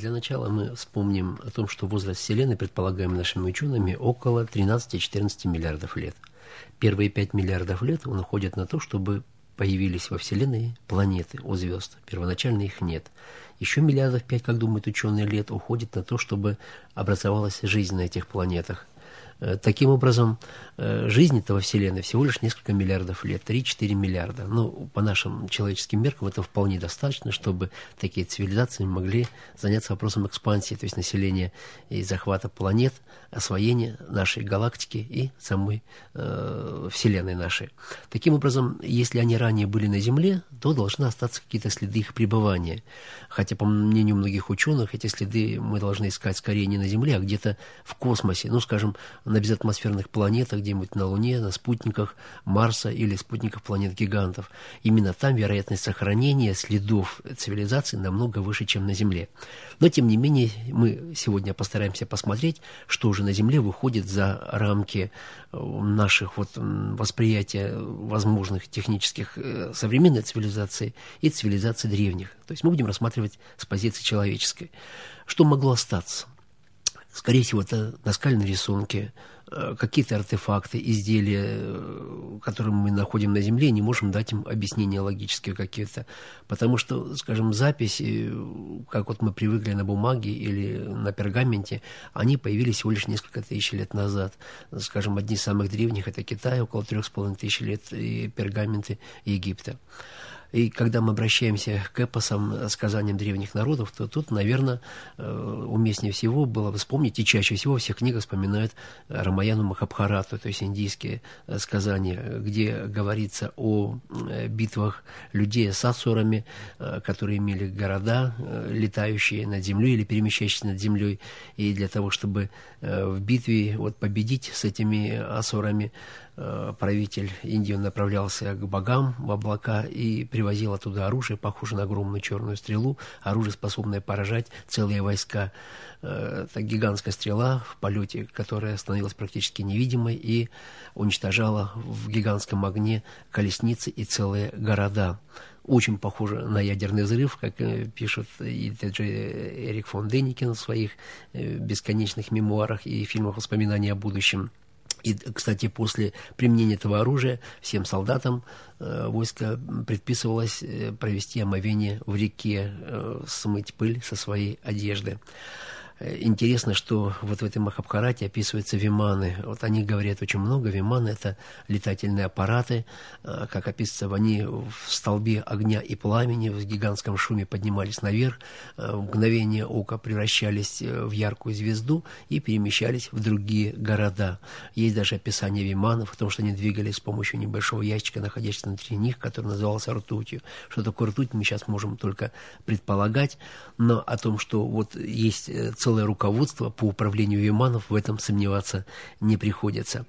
Для начала мы вспомним о том, что возраст Вселенной, предполагаемый нашими учеными, около 13-14 миллиардов лет. Первые 5 миллиардов лет он уходит на то, чтобы появились во Вселенной планеты у звезд. Первоначально их нет. Еще миллиардов 5, как думают ученые, лет уходит на то, чтобы образовалась жизнь на этих планетах. Таким образом, жизни-то во Вселенной всего лишь несколько миллиардов лет, 3-4 миллиарда. Ну, по нашим человеческим меркам это вполне достаточно, чтобы такие цивилизации могли заняться вопросом экспансии, то есть населения и захвата планет, освоения нашей галактики и самой Вселенной нашей. Таким образом, если они ранее были на Земле, то должны остаться какие-то следы их пребывания. Хотя, по мнению многих ученых, эти следы мы должны искать скорее не на Земле, а где-то в космосе, ну, скажем, на безатмосферных планетах, где-нибудь на Луне, на спутниках Марса или спутниках планет-гигантов. Именно там вероятность сохранения следов цивилизации намного выше, чем на Земле. Но, тем не менее, мы сегодня постараемся посмотреть, что же на Земле выходит за рамки наших восприятия возможных технических современной цивилизации и цивилизации древних. То есть мы будем рассматривать с позиции человеческой. Что могло остаться? Скорее всего, это наскальные рисунки, какие-то артефакты, изделия, которые мы находим на Земле, не можем дать им объяснения логические какие-то. Потому что, скажем, записи, как вот мы привыкли на бумаге или на пергаменте, они появились всего лишь несколько тысяч лет назад. Скажем, одни из самых древних – это Китай, около 3500 лет, и пергаменты Египта. И когда мы обращаемся к эпосам, сказаниям древних народов, то тут, наверное, уместнее всего было бы вспомнить, и чаще всего во всех книгах вспоминают Рамаяну Махабхарату, то есть индийские сказания, где говорится о битвах людей с асурами, которые имели города, летающие над землей или перемещающиеся над землей. И для того, чтобы в битве победить с этими асурами, правитель Индии направлялся к богам в облака и привозил оттуда оружие, похожее на огромную черную стрелу, оружие, способное поражать целые войска. Это гигантская стрела в полете, которая становилась практически невидимой и уничтожала в гигантском огне колесницы и целые города. Очень похоже на ядерный взрыв, как пишет и тот же Эрик фон Деникин в своих бесконечных мемуарах и фильмах «Воспоминания о будущем». И, кстати, после применения этого оружия всем солдатам войска предписывалось провести омовение в реке, смыть пыль со своей одежды. Интересно, что вот в этой Махабхарате описываются виманы. Вот они говорят очень много. Виманы – это летательные аппараты. Как описывается, они в столбе огня и пламени, в гигантском шуме поднимались наверх, в мгновение ока превращались в яркую звезду и перемещались в другие города. Есть даже описание виманов, о том, что они двигались с помощью небольшого ящика, находящегося внутри них, который назывался ртутью. Что такое ртуть, мы сейчас можем только предполагать, но о том, что вот есть целое руководство по управлению виманов, в этом сомневаться не приходится.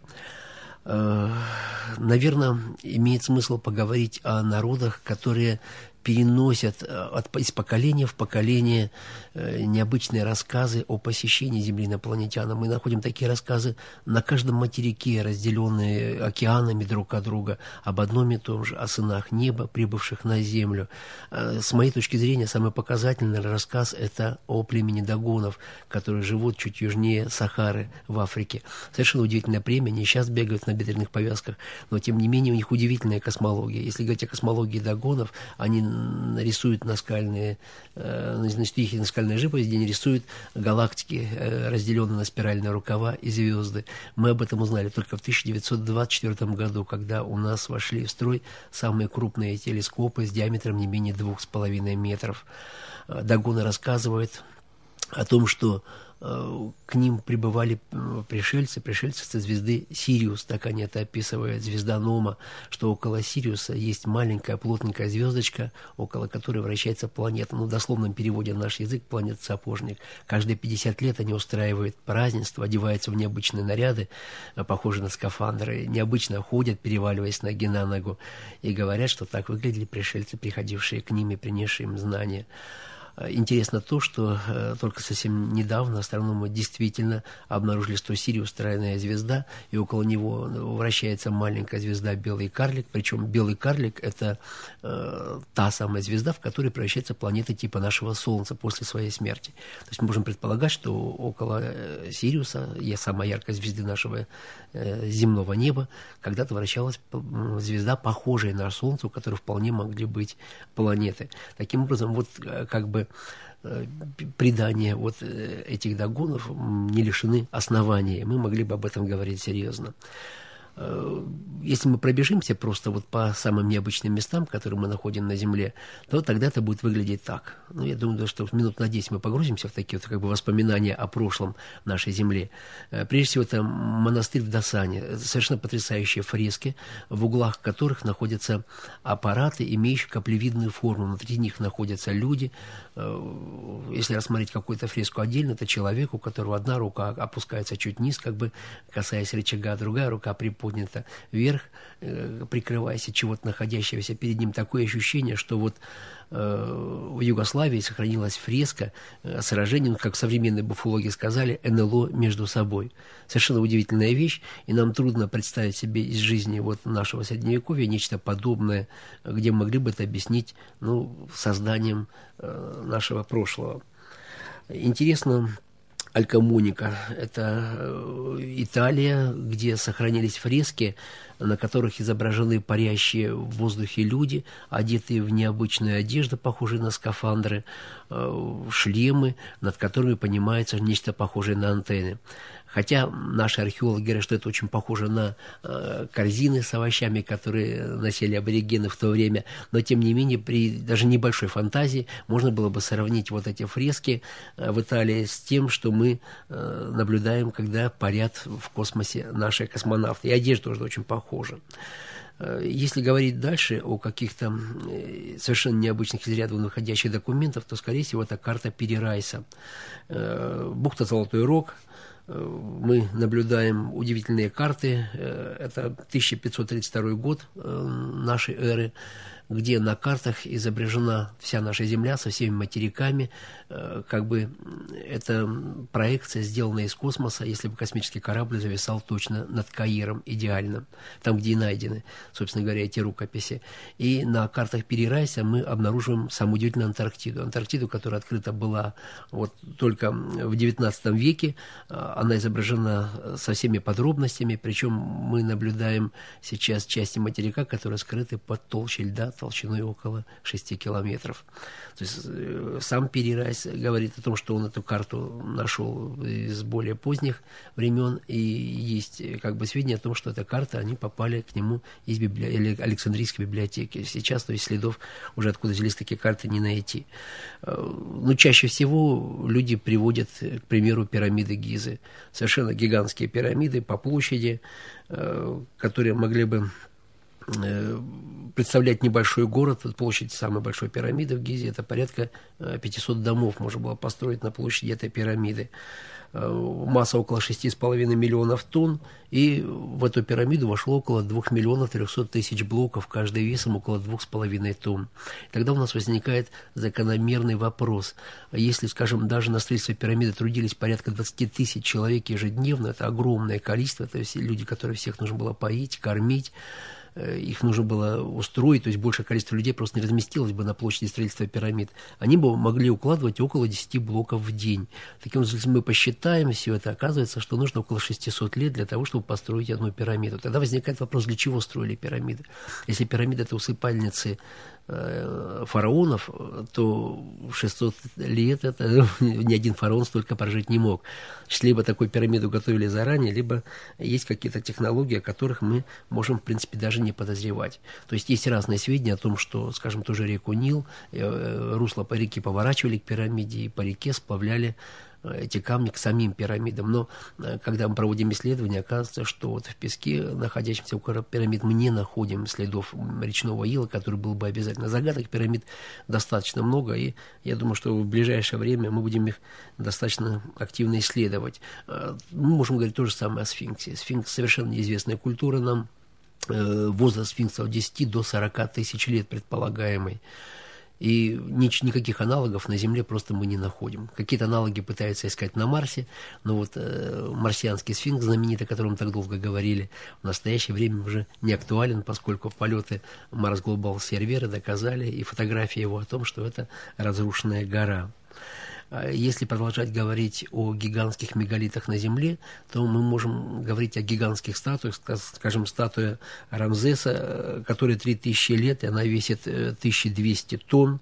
Наверное, имеет смысл поговорить о народах, которые переносят из поколения в поколение необычные рассказы о посещении Земли инопланетянам. Мы находим такие рассказы на каждом материке, разделенные океанами друг от друга, об одном и том же, о сынах неба, прибывших на Землю. С моей точки зрения, самый показательный рассказ – это о племени дагонов, которые живут чуть южнее Сахары в Африке. Совершенно удивительное племя, они сейчас бегают на бедренных повязках, но тем не менее у них удивительная космология. Если говорить о космологии дагонов, они рисуют наскальные наскальная живопись, где они рисуют галактики, разделенные на спиральные рукава и звезды. Мы об этом узнали только в 1924 году, когда у нас вошли в строй самые крупные телескопы с диаметром не менее 2,5 метров. Дагоны рассказывают о том, что к ним прибывали пришельцы со звезды Сириус, так они это описывают, звезда Нома, что около Сириуса есть маленькая плотненькая звездочка, около которой вращается планета. В дословном переводе на наш язык планета-сапожник. Каждые 50 лет они устраивают празднество, одеваются в необычные наряды, похожие на скафандры, необычно ходят, переваливаясь ноги на ногу, и говорят, что так выглядели пришельцы, приходившие к ним и принесшие им знания. Интересно то, что только совсем недавно астрономы действительно обнаружили, что Сириус — тройная звезда, и около него вращается маленькая звезда Белый карлик. Причем Белый карлик — это та самая звезда, в которой превращается планета типа нашего Солнца после своей смерти. То есть мы можем предполагать, что около Сириуса, самой яркой звезды нашего земного неба, когда-то вращалась звезда, похожая на Солнце, у которой вполне могли быть планеты. Таким образом, вот как бы предания вот этих догонов не лишены основания. Мы могли бы об этом говорить серьезно. Если мы пробежимся просто вот по самым необычным местам, которые мы находим на Земле, то тогда это будет выглядеть так. Ну, я думаю, что минут на 10 мы погрузимся в такие вот как бы воспоминания о прошлом нашей Земле. Прежде всего, это монастырь в Досане. Это совершенно потрясающие фрески, в углах которых находятся аппараты, имеющие каплевидную форму. Внутри них находятся люди. Если рассмотреть какую-то фреску отдельно, это человек, у которого одна рука опускается чуть вниз, как бы касаясь рычага, а другая рука поднята вверх, прикрываясь от чего-то находящегося перед ним. Такое ощущение, что вот в Югославии сохранилась фреска сражений, как современные буфологи сказали, НЛО между собой. Совершенно удивительная вещь, и нам трудно представить себе из жизни вот нашего Средневековья нечто подобное, где мы могли бы это объяснить, ну, созданием нашего прошлого. Интересно, Алькамоника – это Италия, где сохранились фрески, на которых изображены парящие в воздухе люди, одетые в необычную одежду, похожие на скафандры, шлемы, над которыми поднимается нечто похожее на антенны. Хотя наши археологи говорят, что это очень похоже на корзины с овощами, которые носили аборигены в то время, но тем не менее при даже небольшой фантазии можно было бы сравнить вот эти фрески в Италии с тем, что мы наблюдаем, когда парят в космосе наши космонавты. И одежда тоже очень похожа. Если говорить дальше о каких-то совершенно необычных из ряда выходящих документов, то, скорее всего, это карта Пири-Райса. Бухта Золотой Рог. Мы наблюдаем удивительные карты. Это 1532 год нашей эры, где на картах изображена вся наша Земля со всеми материками. Как бы это проекция, сделанная из космоса, если бы космический корабль зависал точно над Каиром, идеально, там, где и найдены, собственно говоря, эти рукописи. И на картах Пири-Райса мы обнаруживаем самую удивительную Антарктиду. Антарктиду, которая открыта была вот только в XIX веке. Она изображена со всеми подробностями, причем мы наблюдаем сейчас части материка, которые скрыты под толщей льда, толщиной около 6 километров. То есть сам Пири-Райс говорит о том, что он эту карту нашел из более поздних времен, и есть как бы сведения о том, что эта карта, они попали к нему из Александрийской библиотеки. Сейчас, то есть следов уже откуда взялись такие карты, не найти. Но чаще всего люди приводят, к примеру, пирамиды Гизы. Совершенно гигантские пирамиды по площади, которые могли бы представлять небольшой город. Площадь самой большой пирамиды в Гизе — это порядка 500 домов можно было построить на площади этой пирамиды. Масса около 6,5 миллионов тонн, и в эту пирамиду вошло около 2 миллионов 300 тысяч блоков, каждый весом около 2,5 тонн. Тогда у нас возникает закономерный вопрос. Если, скажем, даже на строительстве пирамиды трудились порядка 20 тысяч человек ежедневно, это огромное количество, это все люди, которые всех нужно было поить, кормить, их нужно было устроить, то есть большее количество людей просто не разместилось бы на площади строительства пирамид. Они бы могли укладывать около 10 блоков в день. Таким образом, если мы посчитаем все это, оказывается, что нужно около 600 лет для того, чтобы построить одну пирамиду. Тогда возникает вопрос, для чего строили пирамиды? Если пирамиды — это усыпальницы фараонов, то 600 лет это ни один фараон столько прожить не мог. Либо такую пирамиду готовили заранее, либо есть какие-то технологии, о которых мы можем, в принципе, даже не подозревать. То есть есть разные сведения о том, что, скажем, ту же реку Нил, русло по реке поворачивали к пирамиде и по реке сплавляли эти камни к самим пирамидам. Но когда мы проводим исследования, оказывается, что вот в песке, находящемся около пирамид, мы не находим следов речного ила, который был бы обязательно. Загадок пирамид достаточно много, и я думаю, что в ближайшее время мы будем их достаточно активно исследовать. Мы можем говорить то же самое о сфинксе. Сфинкс — совершенно неизвестная культура нам. Возраст сфинкса от 10 до 40 тысяч лет предполагаемый. И никаких аналогов на Земле просто мы не находим. Какие-то аналоги пытаются искать на Марсе, но вот марсианский сфинкс знаменитый, о котором мы так долго говорили, в настоящее время уже не актуален, поскольку полеты Mars Global Surveyor доказали, и фотография его о том, что это разрушенная гора. Если продолжать говорить о гигантских мегалитах на Земле, то мы можем говорить о гигантских статуях, скажем, статуя Рамзеса, которой 3000 лет, и она весит 1200 тонн.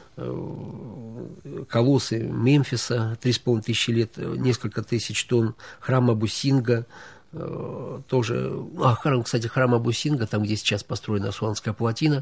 Колоссы Мемфиса, 3500 лет, несколько тысяч тонн. Храм Абу-Синга, тоже... кстати, храм Абу-Синга, там, где сейчас построена Асуанская плотина,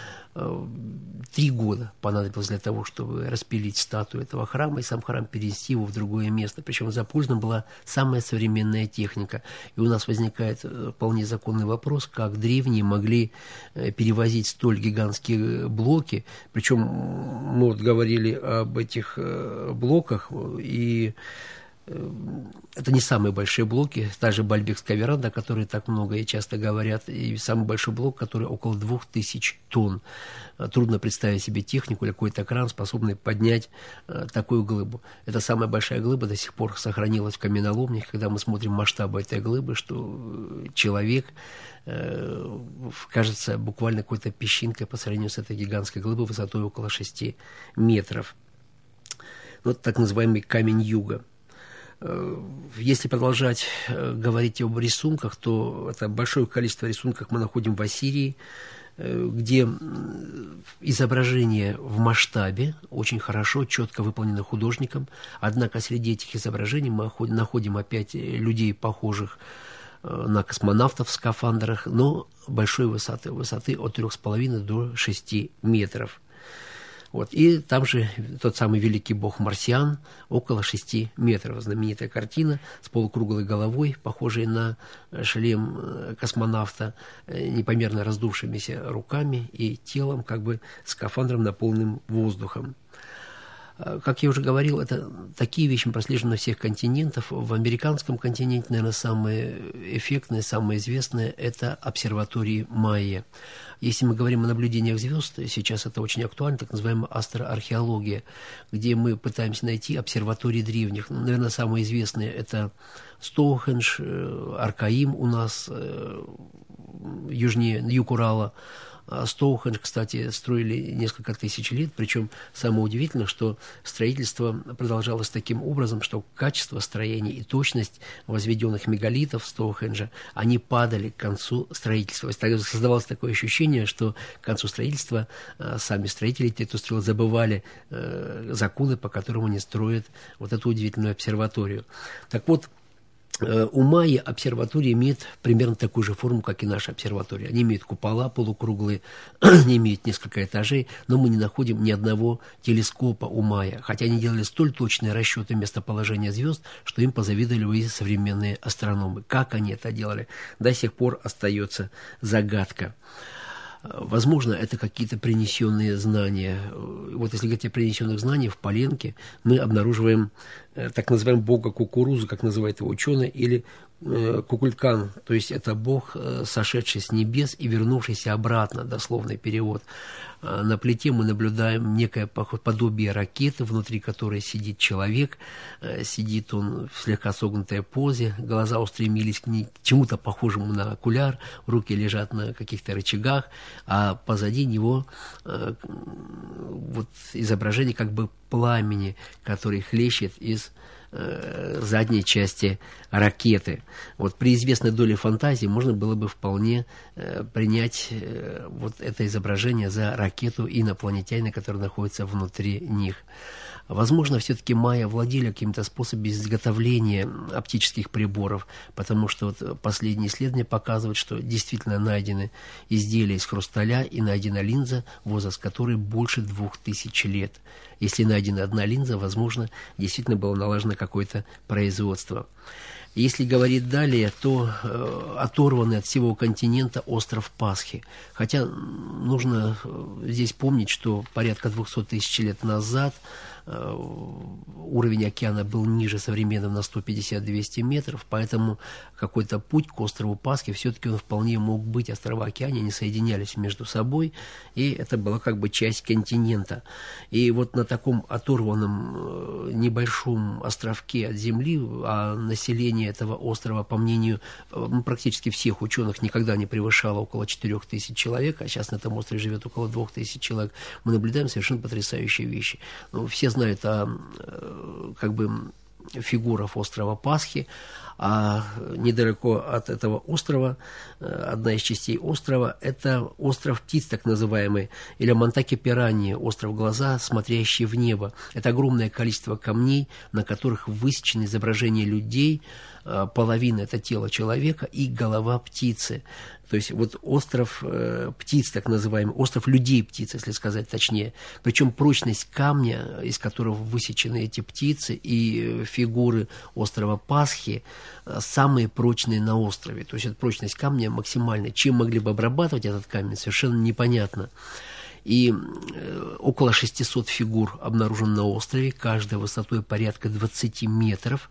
3 года понадобилось для того, чтобы распилить статую этого храма и сам храм перенести его в другое место. Причем использована была самая современная техника. И у нас возникает вполне законный вопрос, как древние могли перевозить столь гигантские блоки. Причем мы вот говорили об этих блоках, и это не самые большие блоки, та же Бальбекская веранда, о которой так много и часто говорят, и самый большой блок, который около 2000 тонн. Трудно представить себе технику или какой-то кран, способный поднять такую глыбу. Это самая большая глыба до сих пор сохранилась в каменоломнях. Когда мы смотрим масштабы этой глыбы, что человек кажется буквально какой-то песчинкой по сравнению с этой гигантской глыбой высотой около 6 метров. Вот так называемый камень юга. Если продолжать говорить об рисунках, то это большое количество рисунков мы находим в Ассирии, где изображение в масштабе очень хорошо, четко выполнено художником. Однако среди этих изображений мы находим опять людей, похожих на космонавтов в скафандрах, но большой высоты от 3,5 до 6 метров. Вот. И там же тот самый великий бог Марсиан, около 6 метров. Знаменитая картина с полукруглой головой, похожей на шлем космонавта, непомерно раздувшимися руками и телом, как бы скафандром, наполненным воздухом. Как я уже говорил, это такие вещи мы прослеживаем на всех континентах. В американском континенте, наверное, самые эффектные, самые известные – это обсерватории Майя. Если мы говорим о наблюдениях звезд, сейчас это очень актуально, так называемая астроархеология, где мы пытаемся найти обсерватории древних. Наверное, самые известные – это Стоунхендж, Аркаим у нас, юг Урала. Стоунхендж, кстати, строили несколько тысяч лет, причем самое удивительное, что строительство продолжалось таким образом, что качество строения и точность возведенных мегалитов Стоунхенджа, они падали к концу строительства. Создавалось такое ощущение, что к концу строительства сами строители, те, кто строил, забывали законы, по которым они строят вот эту удивительную обсерваторию. Так вот, у Майя обсерватория имеет примерно такую же форму, как и наша обсерватория. Они имеют купола полукруглые, они имеют несколько этажей, но мы не находим ни одного телескопа у Майя. Хотя они делали столь точные расчеты местоположения звезд, что им позавидовали и современные астрономы. Как они это делали, до сих пор остается загадка. Возможно, это какие-то принесенные знания. Вот если говорить о принесенных знаниях, в Поленке мы обнаруживаем так называемого бога кукурузы, как называют его ученые, или Кукулькан, то есть это бог, сошедший с небес и вернувшийся обратно, дословный перевод. На плите мы наблюдаем некое подобие ракеты, внутри которой сидит человек, сидит он в слегка согнутой позе, глаза устремились к чему-то похожему на окуляр, руки лежат на каких-то рычагах, а позади него вот изображение как бы пламени, который хлещет из задней части ракеты. Вот при известной доле фантазии можно было бы вполне принять вот это изображение за ракету инопланетянина, который находится внутри них. Возможно, все-таки майя владели каким-то способом изготовления оптических приборов, потому что вот последние исследования показывают, что действительно найдены изделия из хрусталя и найдена линза, возраст которой больше 2000 лет. Если найдена одна линза, возможно, действительно было налажено какое-то производство. Если говорить далее, то оторванный от всего континента остров Пасхи. Хотя нужно здесь помнить, что порядка 200 тысяч лет назад уровень океана был ниже современного на 150-200 метров, поэтому какой-то путь к острову Пасхи все-таки он вполне мог быть. Острова океана не соединялись между собой, и это была как бы часть континента. И вот на таком оторванном небольшом островке от Земли, а население этого острова, по мнению практически всех ученых, никогда не превышало около 4000 человек, а сейчас на этом острове живет около 2000 человек, мы наблюдаем совершенно потрясающие вещи. Все знают о как бы фигурах острова Пасхи, а недалеко от этого острова, одна из частей острова, это остров птиц, так называемый, или Монтаке-Пираньи, остров глаза, смотрящий в небо. Это огромное количество камней, на которых высечены изображения людей, половина – это тело человека и голова птицы. То есть вот остров птиц, так называемый, остров людей-птиц, если сказать точнее. Причем прочность камня, из которого высечены эти птицы, и фигуры острова Пасхи самые прочные на острове. То есть эта прочность камня максимальная. Чем могли бы обрабатывать этот камень, совершенно непонятно. И около 600 фигур обнаружено на острове, каждая высотой порядка 20 метров.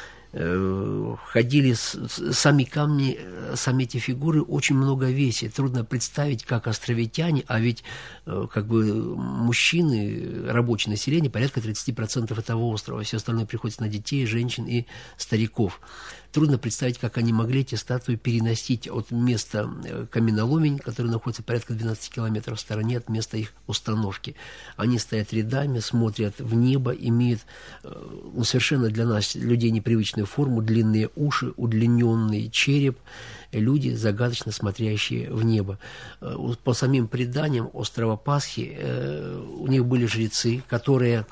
Ходили сами камни, сами эти фигуры очень много весят. Трудно представить, как островитяне, а ведь как бы мужчины, рабочее население, порядка 30% этого острова. Все остальное приходится на детей, женщин и стариков. Трудно представить, как они могли эти статуи переносить от места каменоломень, который находится порядка 12 километров в стороне от места их установки. Они стоят рядами, смотрят в небо, имеют совершенно для нас, людей, непривычную форму, длинные уши, удлиненный череп, люди, загадочно смотрящие в небо. По самим преданиям острова Пасхи у них были жрецы, которые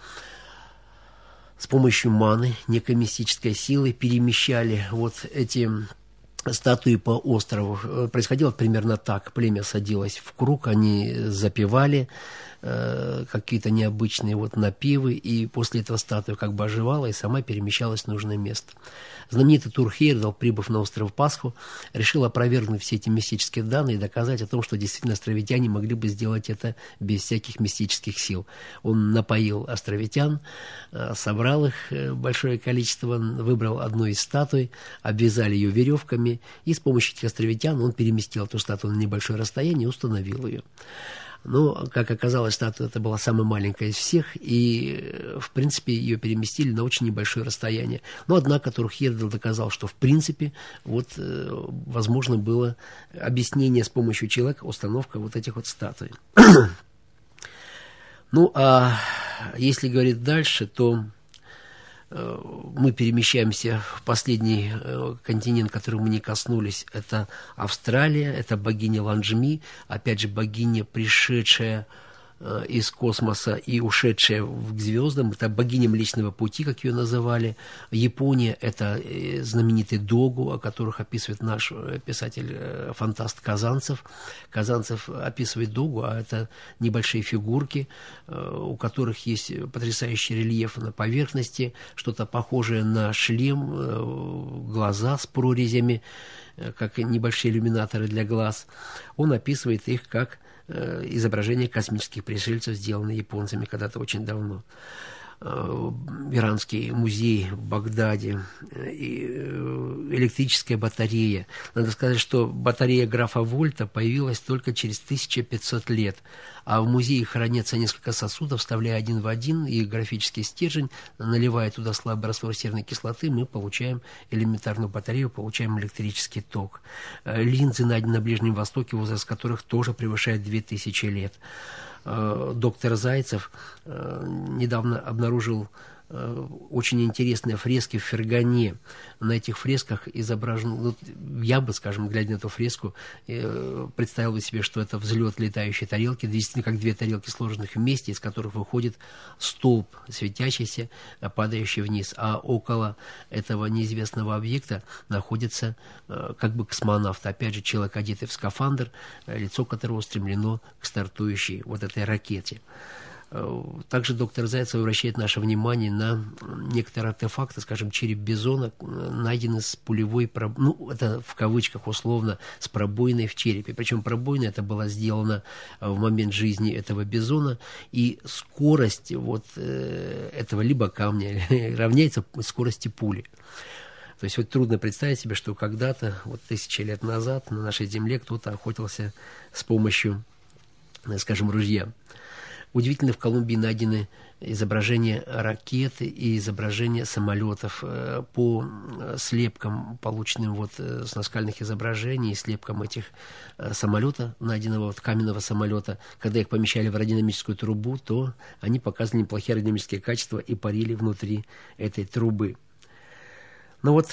с помощью маны, некой мистической силы, перемещали вот эти статуи по острову. Происходило примерно так. Племя садилось в круг, они запевали какие-то необычные вот напевы, и после этого статуя как бы оживала и сама перемещалась в нужное место. Знаменитый Тур Хейердал, прибыв на остров Пасху, решил опровергнуть все эти мистические данные и доказать о том, что действительно островитяне могли бы сделать это без всяких мистических сил. Он напоил островитян, собрал их большое количество, выбрал одну из статуй, обвязали ее веревками, и с помощью этих островитян он переместил эту статую на небольшое расстояние и установил ее. Но, как оказалось, статуя эта была самая маленькая из всех, и, в принципе, ее переместили на очень небольшое расстояние. Но, однако, Тур Хейердал доказал, что, в принципе, вот, возможно было объяснение с помощью человека, установка вот этих вот статуй. Ну, а если говорить дальше, то мы перемещаемся в последний континент, который мы не коснулись. Это Австралия, это богиня Ланджми, опять же богиня, пришедшая из космоса и ушедшая к звездам. Это богиня Млечного Пути, как ее называли. Япония – это знаменитый догу, о которых описывает наш писатель-фантаст Казанцев. Казанцев описывает догу, а это небольшие фигурки, у которых есть потрясающий рельеф на поверхности, что-то похожее на шлем, глаза с прорезями, как небольшие иллюминаторы для глаз. Он описывает их как изображения космических пришельцев, сделанные японцами когда-то очень давно. Иранский музей в Багдаде, электрическая батарея. Надо сказать, что батарея графа Вольта появилась только через 1500 лет, а в музее хранятся несколько сосудов, вставляя один в один и графический стержень, наливая туда слабый раствор серной кислоты, мы получаем элементарную батарею, получаем электрический ток. Линзы найдены на Ближнем Востоке, возраст которых тоже превышает 2000 лет. Доктор Зайцев недавно обнаружил очень интересные фрески в Фергане. На этих фресках изображен, ну, я бы, скажем, глядя на эту фреску, представил бы себе, что это взлет летающей тарелки, действительно как две тарелки, сложенных вместе, из которых выходит столб светящийся, падающий вниз. А около этого неизвестного объекта находится как бы космонавт, опять же, человек, одетый в скафандр, лицо которого устремлено к стартующей вот этой ракете. Также доктор Зайцев обращает наше внимание на некоторые артефакты, скажем, череп бизона, найденный с пулевой, ну, это в кавычках условно, с пробоиной в черепе. Причем пробоина это была сделана в момент жизни этого бизона, и скорость вот этого либо камня равняется скорости пули. То есть вот трудно представить себе, что когда-то, вот 1000 лет назад, на нашей земле кто-то охотился с помощью, скажем, ружья. Удивительно, в Колумбии найдены изображения ракет и изображения самолетов. По слепкам, полученным вот с наскальных изображений, слепкам этих самолета, найденного вот каменного самолета, когда их помещали в аэродинамическую трубу, то они показывали неплохие аэродинамические качества и парили внутри этой трубы. Но вот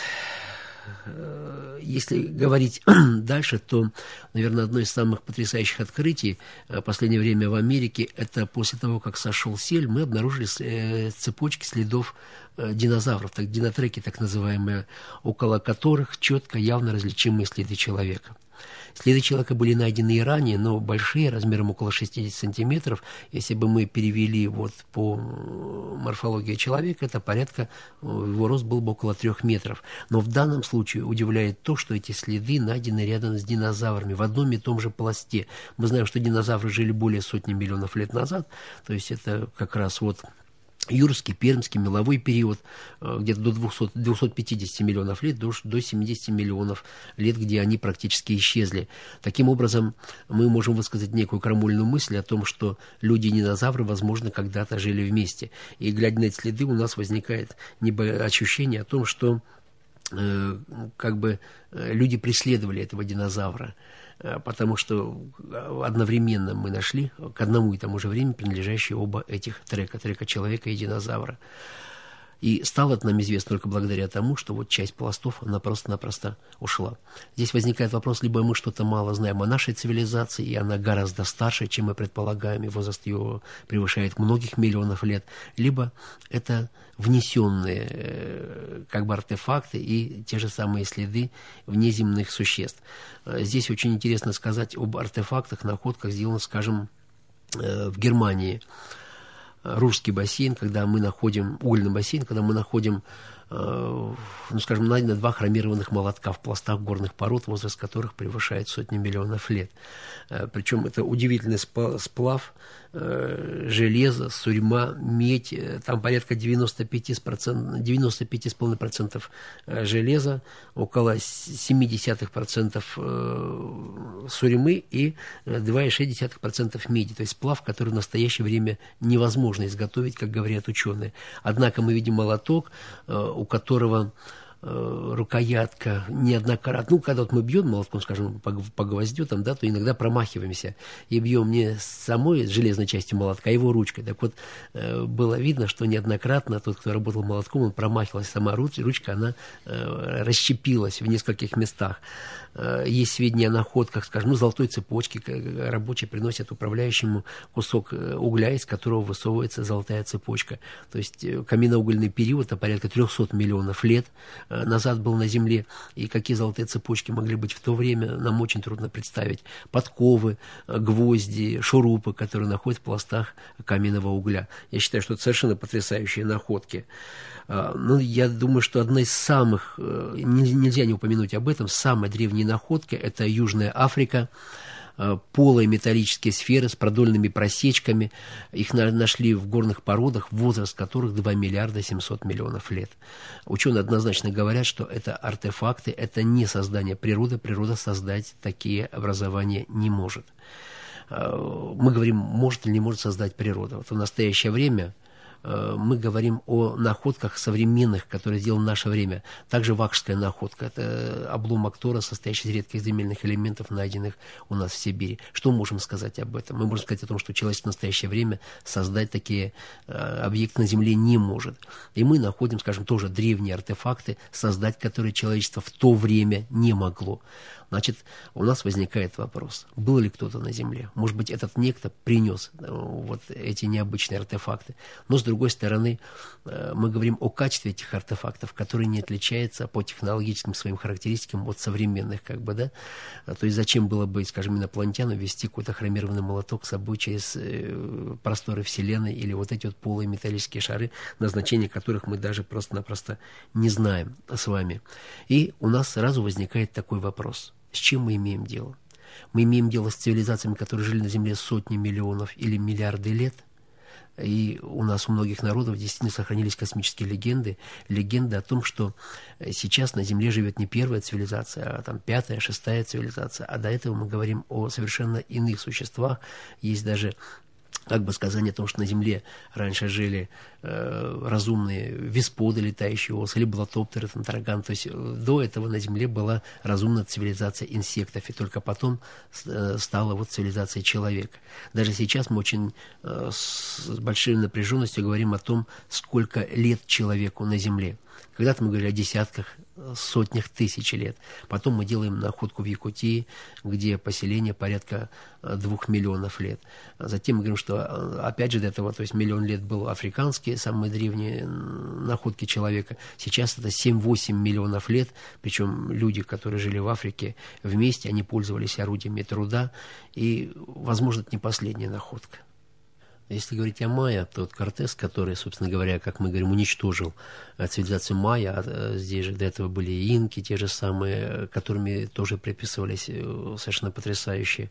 если говорить дальше, то, наверное, одно из самых потрясающих открытий в последнее время в Америке, это после того, как сошел сель, мы обнаружили цепочки следов динозавров, динотреки так называемые, около которых четко, явно различимые следы человека. Следы человека были найдены и ранее, но большие, размером около 60 сантиметров. Если бы мы перевели вот по морфологии человека, это порядка, его рост был бы около 3 метров. Но в данном случае удивляет то, что эти следы найдены рядом с динозаврами, в одном и том же пласте. Мы знаем, что динозавры жили более сотни миллионов лет назад, то есть это как раз вот юрский, пермский, меловой период, где-то до 250 миллионов лет, до 70 миллионов лет, где они практически исчезли. Таким образом, мы можем высказать некую крамольную мысль о том, что люди и динозавры, возможно, когда-то жили вместе. И, глядя на эти следы, у нас возникает ощущение о том, что как бы люди преследовали этого динозавра, потому что одновременно мы нашли к одному и тому же времени принадлежащие оба этих трека человека и динозавра. И стало это нам известно только благодаря тому, что вот часть пластов, она просто-напросто ушла. Здесь возникает вопрос, либо мы что-то мало знаем о нашей цивилизации, и она гораздо старше, чем мы предполагаем, и возраст ее превышает многих миллионов лет, либо это внесенные как бы артефакты и те же самые следы внеземных существ. Здесь очень интересно сказать об артефактах, находках, сделанных, скажем, в Германии. Русский бассейн, когда мы находим, угольный бассейн, когда мы находим, ну, скажем, найдено 2 хромированных молотка в пластах горных пород, возраст которых превышает сотни миллионов лет. Причем это удивительный сплав железа, сурьма, медь, там порядка 95,5% железа, около 0,7% сурьмы и 2,6% меди. То есть сплав, который в настоящее время невозможно изготовить, как говорят ученые. Однако мы видим молоток, у которого рукоятка неоднократно, ну, когда вот мы бьем молотком, скажем, по гвоздю, там, да, то иногда промахиваемся и бьем не самой железной частью молотка, а его ручкой. Так вот, было видно, что неоднократно тот, кто работал молотком, он промахивался, сама ручка, она расщепилась в нескольких местах. Есть сведения о находках, скажем, золотой цепочки, рабочие приносят управляющему кусок угля, из которого высовывается золотая цепочка. То есть каменноугольный период, а порядка 300 миллионов лет назад был на Земле, и какие золотые цепочки могли быть в то время, нам очень трудно представить. Подковы, гвозди, шурупы, которые находят в пластах каменного угля. Я считаю, что это совершенно потрясающие находки. Ну, я думаю, что одна из самых, нельзя не упомянуть об этом, самой древней находки – это Южная Африка. Полые металлические сферы с продольными просечками. Их нашли в горных породах, возраст которых 2 миллиарда 700 миллионов лет. Ученые однозначно говорят, что это артефакты, это не создание природы. Природа создать такие образования не может. Мы говорим, может или не может создать природа. Вот в настоящее время мы говорим о находках современных, которые сделаны в наше время. Также вакшская находка. Это обломок тора, состоящий из редких земельных элементов, найденных у нас в Сибири. Что мы можем сказать об этом? Мы можем сказать о том, что человечество в настоящее время создать такие объекты на Земле не может. И мы находим, скажем, тоже древние артефакты, создать которые человечество в то время не могло. Значит, у нас возникает вопрос, был ли кто-то на Земле? Может быть, этот некто принес вот эти необычные артефакты. Но, с другой стороны, мы говорим о качестве этих артефактов, которые не отличаются по технологическим своим характеристикам от современных, как бы, да. То есть зачем было бы, скажем, инопланетяну вести какой-то хромированный молоток с собой через просторы Вселенной или вот эти вот полые металлические шары, назначение которых мы даже просто-напросто не знаем с вами. И у нас сразу возникает такой вопрос. С чем мы имеем дело? Мы имеем дело с цивилизациями, которые жили на Земле сотни миллионов или миллиарды лет. И у нас у многих народов действительно сохранились космические легенды. Легенды о том, что сейчас на Земле живет не первая цивилизация, а там пятая, шестая цивилизация. А до этого мы говорим о совершенно иных существах. Есть даже как бы сказание о том, что на Земле раньше жили разумные весподы, летающие осы, или блатоптеры, там, таракан. То есть до этого на Земле была разумная цивилизация инсектов, и только потом стала вот цивилизация человека. Даже сейчас мы очень с большой напряженностью говорим о том, сколько лет человеку на Земле. Когда-то мы говорили о десятках, сотнях тысяч лет. Потом мы делаем находку в Якутии, где поселение порядка 2 миллионов лет. Затем мы говорим, что опять же до этого, то есть миллион лет был африканские, самые древние находки человека. Сейчас это 7-8 миллионов лет, причем люди, которые жили в Африке вместе, они пользовались орудиями труда, и, возможно, это не последняя находка. Если говорить о майя, то вот Кортес, который, собственно говоря, как мы говорим, уничтожил цивилизацию майя, а здесь же до этого были и инки, те же самые, которыми тоже приписывались совершенно потрясающие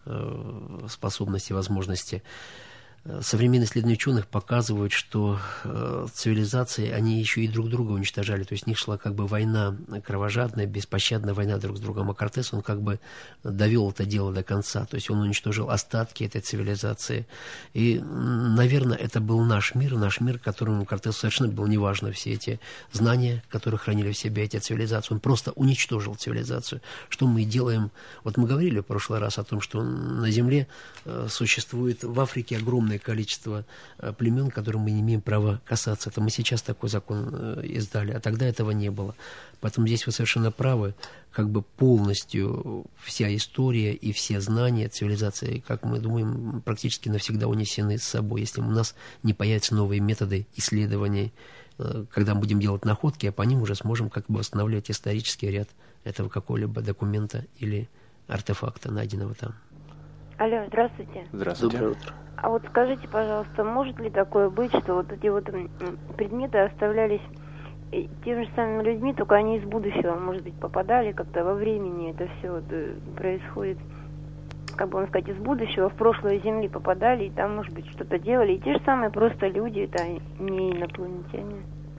способности, возможности. Современные исследования ученых показывают, что цивилизации, они еще и друг друга уничтожали. То есть в них шла как бы война кровожадная, беспощадная война друг с другом. А Кортес, он как бы довел это дело до конца. То есть он уничтожил остатки этой цивилизации. И, наверное, это был наш мир, которому Кортесу совершенно было неважно все эти знания, которые хранили в себе эти цивилизации. Он просто уничтожил цивилизацию. Что мы делаем? Вот мы говорили в прошлый раз о том, что на Земле существует в Африке огромное количество племен, которым мы не имеем права касаться. Это мы сейчас такой закон издали, а тогда этого не было. Поэтому здесь вы совершенно правы, как бы полностью вся история и все знания цивилизации, как мы думаем, практически навсегда унесены с собой, если у нас не появятся новые методы исследований, когда мы будем делать находки, а по ним уже сможем как бы восстанавливать исторический ряд этого какого-либо документа или артефакта, найденного там. Алло, здравствуйте. Здравствуйте. Доброе утро. А вот скажите, пожалуйста, может ли такое быть, что вот эти вот предметы оставлялись теми же самыми людьми, только они из будущего, может быть, попадали как-то во времени, это все вот происходит, как бы, сказать, из будущего в прошлое Земли попадали, и там, может быть, что-то делали, и те же самые просто люди, это не инопланетяне?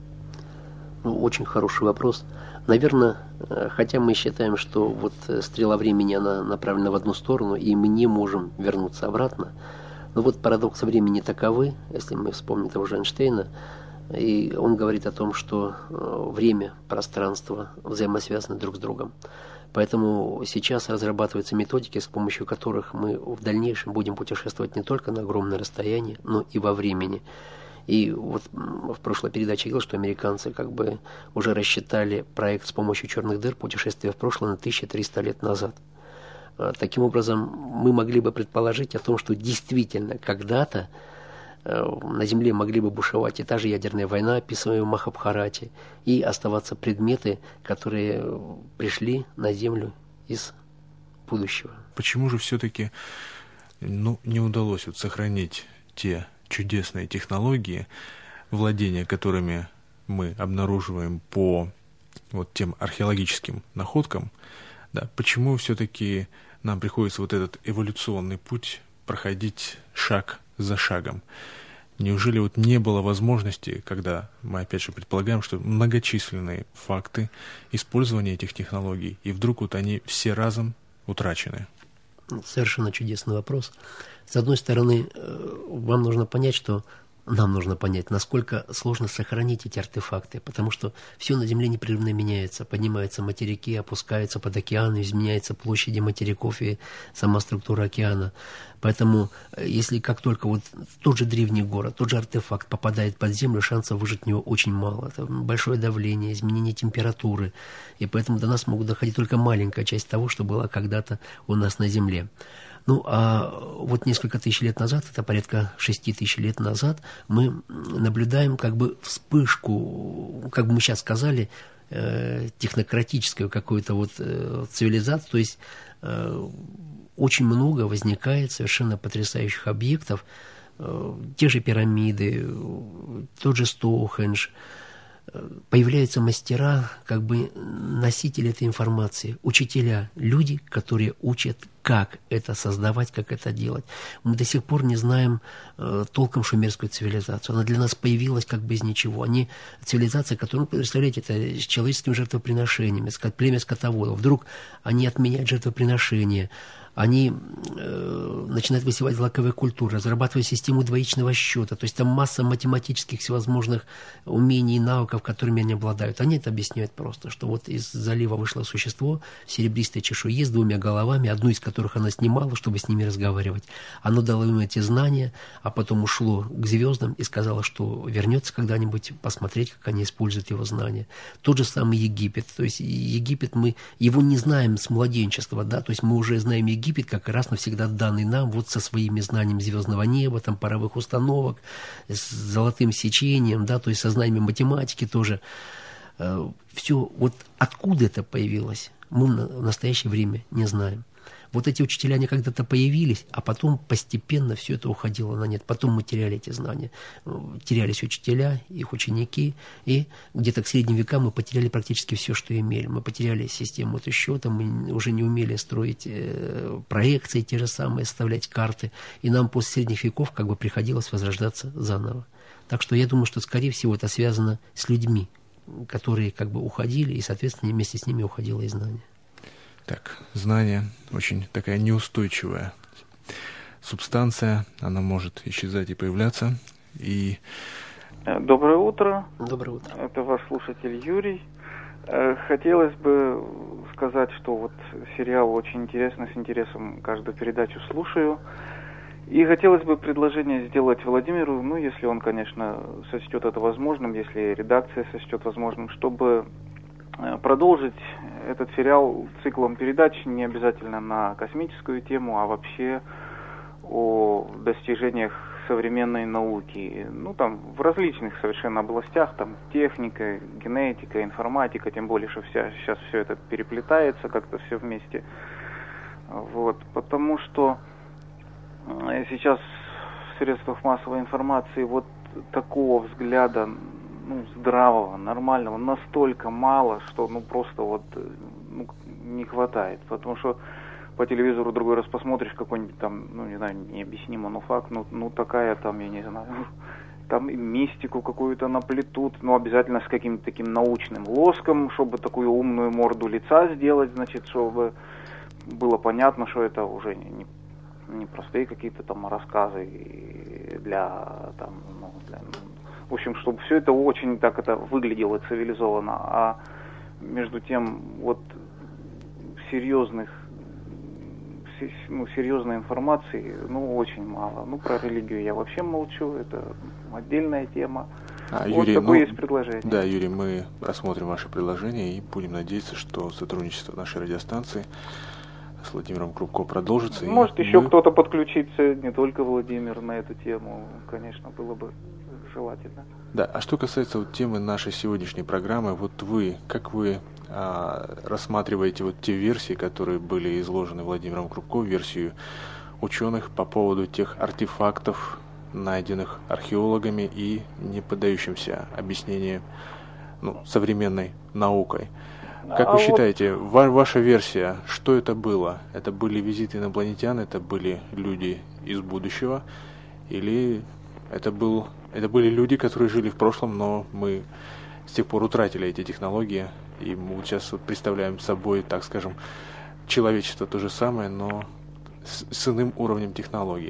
Ну, очень хороший вопрос. Наверное, хотя мы считаем, что вот стрела времени, она направлена в одну сторону, и мы не можем вернуться обратно, но вот парадоксы времени таковы, если мы вспомним того же Эйнштейна, и он говорит о том, что время, пространство взаимосвязаны друг с другом. Поэтому сейчас разрабатываются методики, с помощью которых мы в дальнейшем будем путешествовать не только на огромное расстояние, но и во времени. И вот в прошлой передаче я говорил, что американцы как бы уже рассчитали проект с помощью черных дыр путешествия в прошлое на 1300 лет назад. Таким образом, мы могли бы предположить о том, что действительно когда-то на Земле могли бы бушевать и та же ядерная война, описываемая в Махабхарате, и оставаться предметы, которые пришли на Землю из будущего. Почему же все-таки не удалось сохранить те чудесные технологии, владения которыми мы обнаруживаем по вот тем археологическим находкам, да, почему все-таки нам приходится вот этот эволюционный путь проходить шаг за шагом? Неужели вот не было возможности, когда мы опять же предполагаем, что многочисленные факты использования этих технологий, и вдруг вот они все разом утрачены? Совершенно чудесный вопрос. С одной стороны, вам нужно понять, что нам нужно понять, насколько сложно сохранить эти артефакты, потому что все на Земле непрерывно меняется. Поднимаются материки, опускаются под океан, изменяются площади материков и сама структура океана. Поэтому, если как только вот тот же древний город, тот же артефакт попадает под землю, шансов выжить в него очень мало. Это большое давление, изменение температуры. И поэтому до нас могут доходить только маленькая часть того, что было когда-то у нас на Земле. Ну, а вот несколько тысяч лет назад, это порядка 6 тысяч лет назад, мы наблюдаем как бы вспышку, как бы мы сейчас сказали, технократическую какую-то вот цивилизацию, то есть очень много возникает совершенно потрясающих объектов, те же пирамиды, тот же Стоунхендж. Появляются мастера, как бы носители этой информации, учителя, люди, которые учат, как это создавать, как это делать. Мы до сих пор не знаем толком шумерскую цивилизацию. Она для нас появилась как бы из ничего. Они цивилизация, которую, представляете, это с человеческими жертвоприношениями, племя скотоводов. Вдруг они отменяют жертвоприношения, они начинают высевать злаковые культуры, разрабатывают систему двоичного счета. То есть там масса математических всевозможных умений и навыков, которыми они обладают. Они это объясняют просто, что вот из залива вышло существо в серебристой чешуе с 2 головами, одну из которых она снимала, чтобы с ними разговаривать. Оно дало им эти знания, а потом ушло к звездам и сказало, что вернется когда-нибудь посмотреть, как они используют его знания. Тот же самый Египет. То есть Египет, мы его не знаем с младенчества, да, то есть мы уже знаем Египет как раз навсегда данный нам, вот со своими знаниями звездного неба, там, паровых установок, с золотым сечением, да, то есть со знаниями математики тоже. Все, вот откуда это появилось, мы в настоящее время не знаем. Вот эти учителя, они когда-то появились, а потом постепенно все это уходило на нет. Потом мы теряли эти знания. Терялись учителя, их ученики, и где-то к средним векам мы потеряли практически все, что имели. Мы потеряли систему счета, мы уже не умели строить проекции те же самые, составлять карты. И нам после средних веков как бы приходилось возрождаться заново. Так что я думаю, что, скорее всего, это связано с людьми, которые как бы уходили, и, соответственно, вместе с ними уходило и знание. Так, знание очень такая неустойчивая субстанция, она может исчезать и появляться. И... Доброе утро. Доброе утро. Это ваш слушатель Юрий. Хотелось бы сказать, что вот сериал очень интересный, с интересом каждую передачу слушаю. И хотелось бы предложение сделать Владимиру, ну, если он, конечно, сочтет это возможным, если редакция сочтет возможным, чтобы продолжить этот сериал циклом передач, не обязательно на космическую тему, а вообще о достижениях современной науки. Ну, там, в различных совершенно областях, там, техника, генетика, информатика, тем более, что сейчас все это переплетается как-то все вместе. Вот, потому что сейчас в средствах массовой информации вот такого взгляда, ну, здравого, нормального, настолько мало, что, ну, просто вот, ну, не хватает. Потому что по телевизору другой раз посмотришь какой-нибудь там, ну, не знаю, необъяснимо, но факт, ну, такая там, я не знаю, там мистику какую-то наплетут, ну, обязательно с каким-то таким научным лоском, чтобы такую умную морду лица сделать, значит, чтобы было понятно, что это уже не простые какие-то там рассказы для, там, ну, для... В общем, чтобы все это очень так это выглядело цивилизованно, а между тем вот серьезной информации, ну, очень мало. Ну, про религию я вообще молчу, это отдельная тема. Вот Юрий, такое есть предложение. Да, Юрий, мы рассмотрим ваше предложение и будем надеяться, что сотрудничество нашей радиостанции с Владимиром Крупко продолжится. Может, еще кто-то подключится, не только Владимир, на эту тему, конечно, было бы желательно. Да, а что касается вот темы нашей сегодняшней программы, вот вы, как вы рассматриваете вот те версии, которые были изложены Владимиром Крупко, версию ученых по поводу тех артефактов, найденных археологами и не поддающимся объяснению, ну, современной наукой? Как вы считаете, ваша версия, что это было? Это были визиты инопланетян, это были люди из будущего, или это были люди, которые жили в прошлом, но мы с тех пор утратили эти технологии, и мы вот сейчас вот представляем собой, так скажем, человечество то же самое, но с иным уровнем технологий?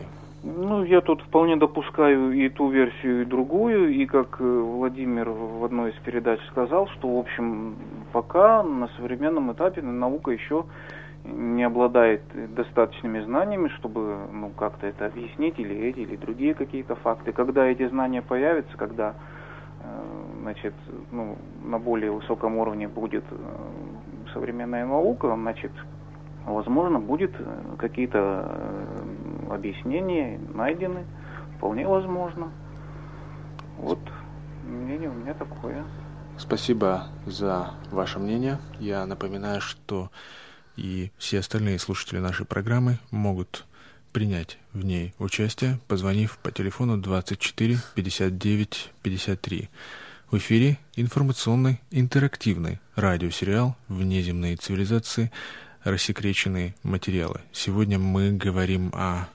Ну, я тут вполне допускаю и ту версию, и другую, и как Владимир в одной из передач сказал, что, в общем, пока на современном этапе наука еще не обладает достаточными знаниями, чтобы, ну, как-то это объяснить, или эти, или другие какие-то факты. Когда эти знания появятся, когда, значит, ну, на более высоком уровне будет современная наука, значит, возможно, будет какие-то объяснения найдены, вполне возможно. Вот мнение у меня такое. Спасибо за ваше мнение. Я напоминаю, что и все остальные слушатели нашей программы могут принять в ней участие, позвонив по телефону 24 59 53. В эфире информационный интерактивный радиосериал «Внеземные цивилизации. Рассекреченные материалы». Сегодня мы говорим о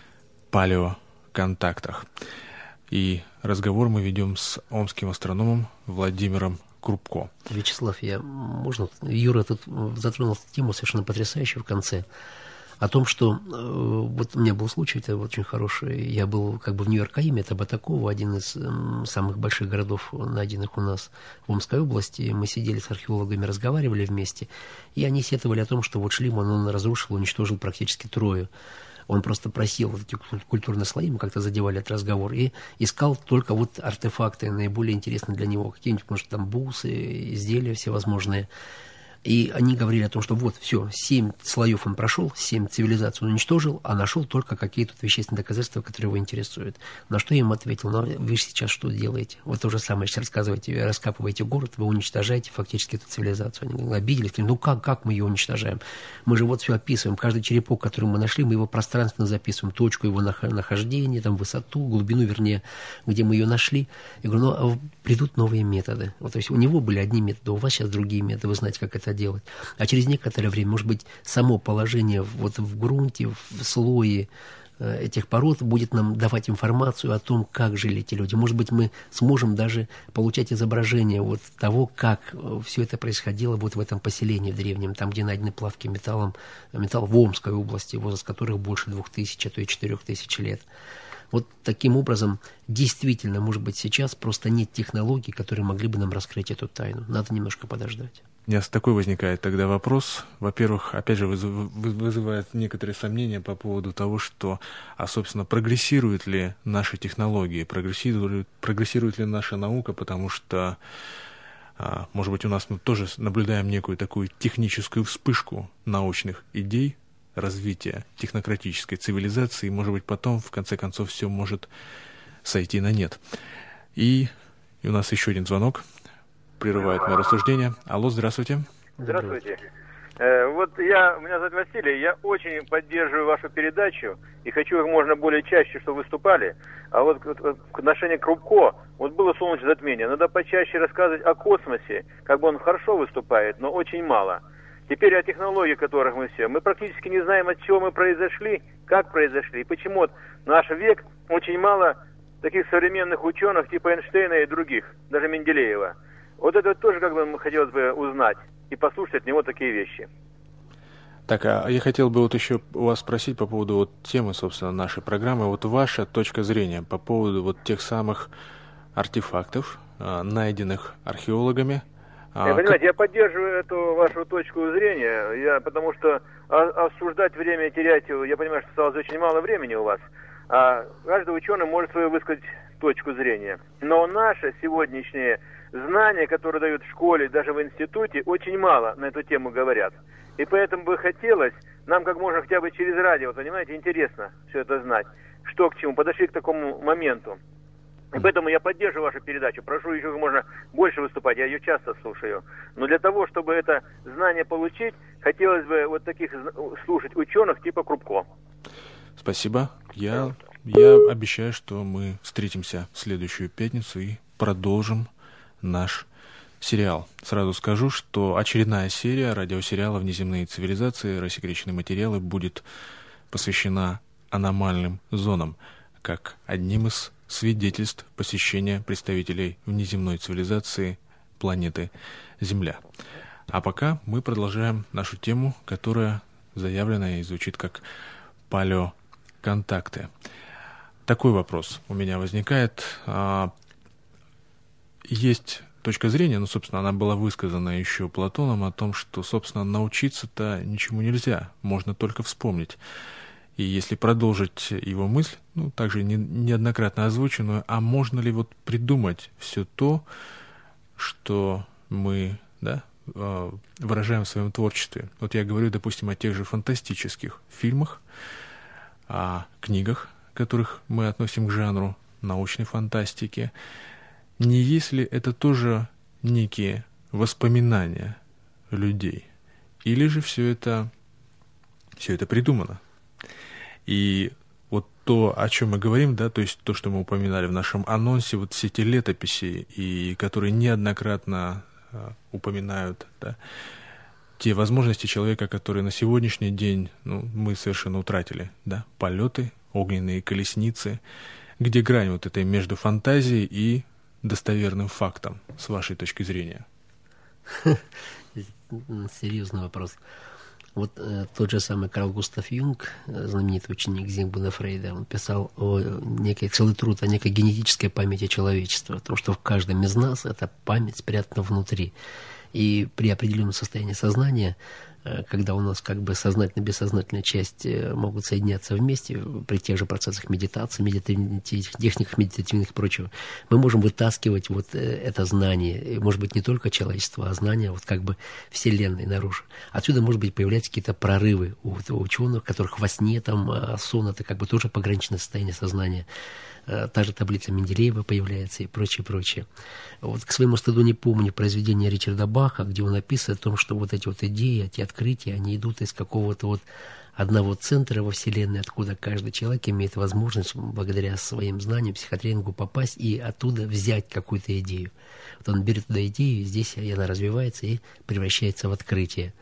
палеоконтактах. И разговор мы ведем с омским астрономом Владимиром Крупко. Вячеслав, Юра тут затронул тему совершенно потрясающую в конце. О том, что вот у меня был случай, это очень хороший. Я был как бы в Нью-Йорк-Каиме, это Батаково, один из самых больших городов, найденных у нас в Омской области. Мы сидели с археологами, разговаривали вместе, и они сетовали о том, что вот Шлиман, он разрушил, уничтожил практически Трою. Он просто просил вот эти культурные слои, мы как-то задевали этот разговор, и искал только вот артефакты, наиболее интересные для него, какие-нибудь, может, там бусы, изделия всевозможные. И они говорили о том, что вот, все, 7 слоев он прошел, 7 цивилизаций он уничтожил, а нашел только какие-то вещественные доказательства, которые его интересуют. На что я им ответил: ну, вы сейчас что делаете? Вот то же самое, сейчас рассказываете, раскапываете город, вы уничтожаете фактически эту цивилизацию. Они обиделись, ну как мы ее уничтожаем? Мы же вот все описываем, каждый черепок, который мы нашли, мы его пространственно записываем, точку его нахождения, там, высоту, глубину, вернее, где мы ее нашли. Я говорю, ну, придут новые методы. Вот, то есть у него были одни методы, у вас сейчас другие методы, вы знаете, как это делать. А через некоторое время, может быть, само положение вот в грунте, в слое этих пород будет нам давать информацию о том, как жили эти люди. Может быть, мы сможем даже получать изображение вот того, как все это происходило вот в этом поселении в древнем, там, где найдены плавки металл в Омской области, возраст которых больше 2000, а то и 4000 лет. Вот таким образом, действительно, может быть, сейчас просто нет технологий, которые могли бы нам раскрыть эту тайну. Надо немножко подождать. У меня такой возникает тогда вопрос. Во-первых, опять же, вызывает некоторые сомнения по поводу того, что, собственно, прогрессируют ли наши технологии, прогрессирует ли наша наука, потому что, может быть, у нас мы тоже наблюдаем некую такую техническую вспышку научных идей, развития технократической цивилизации, и, может быть, потом, в конце концов, все может сойти на нет. И у нас еще один звонок прерывает мое рассуждение. Алло, здравствуйте. Здравствуйте. Меня зовут Василий, я очень поддерживаю вашу передачу и хочу как можно более чаще, чтобы выступали. А вот к отношению к Крупко, вот было солнечное затмение, надо почаще рассказывать о космосе, как бы он хорошо выступает, но очень мало. Теперь о технологиях, которых мы практически не знаем, от чего мы произошли, как произошли, и почему вот наш век очень мало таких современных ученых типа Эйнштейна и других, даже Менделеева. Вот это тоже как бы хотелось бы узнать и послушать от него такие вещи. Так, а я хотел бы вот еще у вас спросить по поводу вот темы, собственно, нашей программы. Вот ваша точка зрения по поводу вот тех самых артефактов, найденных археологами. Понимаете, я поддерживаю эту вашу точку зрения, потому что обсуждать время, терять, я понимаю, что осталось очень мало времени у вас, а каждый ученый может свою высказать точку зрения. Но наше сегодняшнее знания, которые дают в школе, даже в институте, очень мало на эту тему говорят. И поэтому бы хотелось нам как можно хотя бы через радио, понимаете, интересно все это знать, что к чему, подошли к такому моменту. И поэтому я поддерживаю вашу передачу, прошу еще как можно больше выступать, я ее часто слушаю. Но для того, чтобы это знание получить, хотелось бы вот таких слушать ученых типа Крупко. Спасибо. Я обещаю, что мы встретимся в следующую пятницу и продолжим наш сериал. Сразу скажу, что очередная серия радиосериала «Внеземные цивилизации. Рассекреченные материалы» будет посвящена аномальным зонам, как одним из свидетельств посещения представителей внеземной цивилизации планеты Земля. А пока мы продолжаем нашу тему, которая заявлена и звучит как палеоконтакты. такой вопрос у меня возникает. Есть точка зрения, ну, собственно, она была высказана еще Платоном о том, что, собственно, научиться-то ничему нельзя, можно только вспомнить. И если продолжить его мысль, ну, также неоднократно озвученную, а можно ли вот придумать все то, что мы, да, выражаем в своем творчестве? Вот я говорю, допустим, о тех же фантастических фильмах, о книгах, которых мы относим к жанру научной фантастики. Не есть ли это тоже некие воспоминания людей? Или же все это придумано? И вот то, о чем мы говорим, да, то есть то, что мы упоминали в нашем анонсе, вот все эти летописи, и которые неоднократно упоминают, да, те возможности человека, которые на сегодняшний день, ну, мы совершенно утратили, да, полеты, огненные колесницы, где грань вот этой между фантазией и достоверным фактом, с вашей точки зрения? Серьезный вопрос. Вот тот же самый Карл Густав Юнг, знаменитый ученик Зигмунда Фрейда, он писал целый труд о некой генетической памяти человечества, о том, что в каждом из нас эта память спрятана внутри. И при определенном состоянии сознания, когда у нас как бы сознательная и бессознательная часть могут соединяться вместе при тех же процессах медитации, техниках медитативных и прочего, мы можем вытаскивать вот это знание, может быть, не только человечество, а знание вот как бы Вселенной наружу. Отсюда, может быть, появляются какие-то прорывы у ученых, у которых во сне там сон — это как бы тоже пограничное состояние сознания. Та же таблица Менделеева появляется и прочее. Вот к своему стыду не помню произведение Ричарда Баха, где он описывает о том, что вот эти вот идеи, эти открытия, они идут из какого-то вот одного центра во Вселенной, откуда каждый человек имеет возможность благодаря своим знаниям, психотренингу попасть и оттуда взять какую-то идею. Вот он берет туда идею, и здесь она развивается и превращается в открытие.